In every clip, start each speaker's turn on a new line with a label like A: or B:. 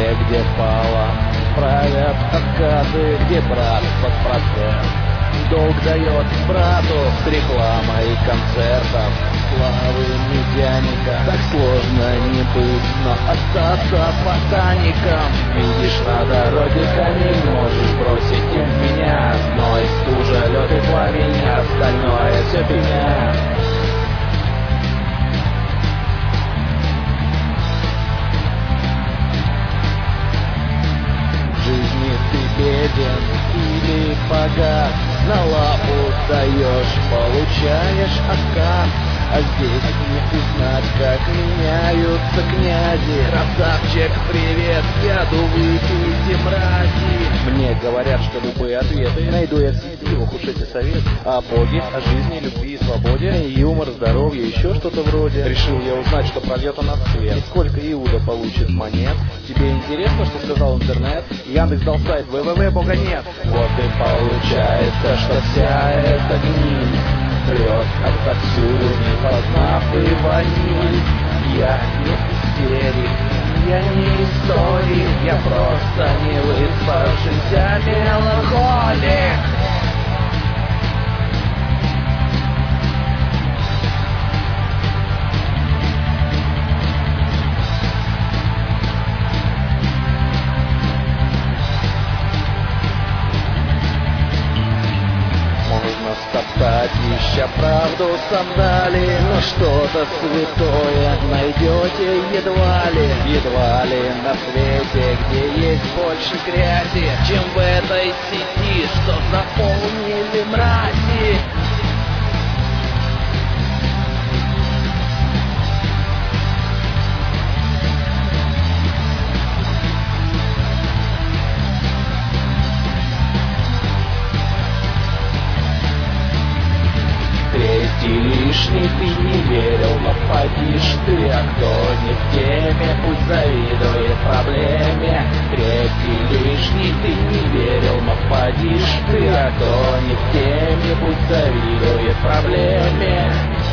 A: везде, где пала, правят откаты, где брат под процент. Долг дает брату с рекламой концертов, славы медяника. Так сложно не быть, но остаться ботаником. Видишь на дороге камень, можешь бросить и в меня. Зной, стужа, лед и пламень, остальное все фигня. В жизни ты беден или богат, на лапу даешь, получаешь откат. А здесь не узнать, как меняются князи. Красавчик, привет, сяду, выпейте, мрази. Мне говорят, что любые ответы найду я в сети, ох уж эти советы. О Боге, о жизни, любви и свободе, юмор, здоровье, еще что-то вроде. Решил я узнать, что прольет у нас свет, и сколько Иуда получит монет. Тебе интересно, что сказал интернет? Яндекс дал сайт www, нет. Вот и получается, что вся эта гниль прет отовсюду, не познав и ваниль. Я не истерик, я не историк, я просто не выспавшийся меланхолик. Стоптать, ища правду сандали, но что-то святое найдете едва ли на свете, где есть больше грязи, чем в этой сети, что заполнили мрази. Третий лишний ты не верил, но подишь ты, а кто не в теме, пусть завидует проблеме. Третий лишний ты не верил, но подишь ты, а кто не в теме, пусть завидует проблеме.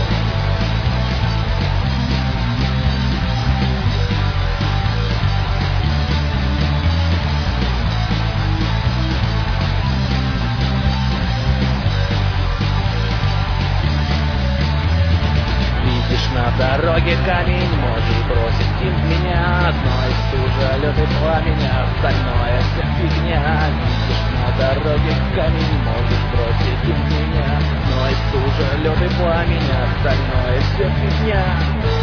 A: На дороге камень, можешь бросить и в меня. Одной стужа, лед и пламень, остальное вся фигня. Видишь на дороге камень, можешь бросить и в меня. Одной стужа, лед и пламень, остальное вся фигня.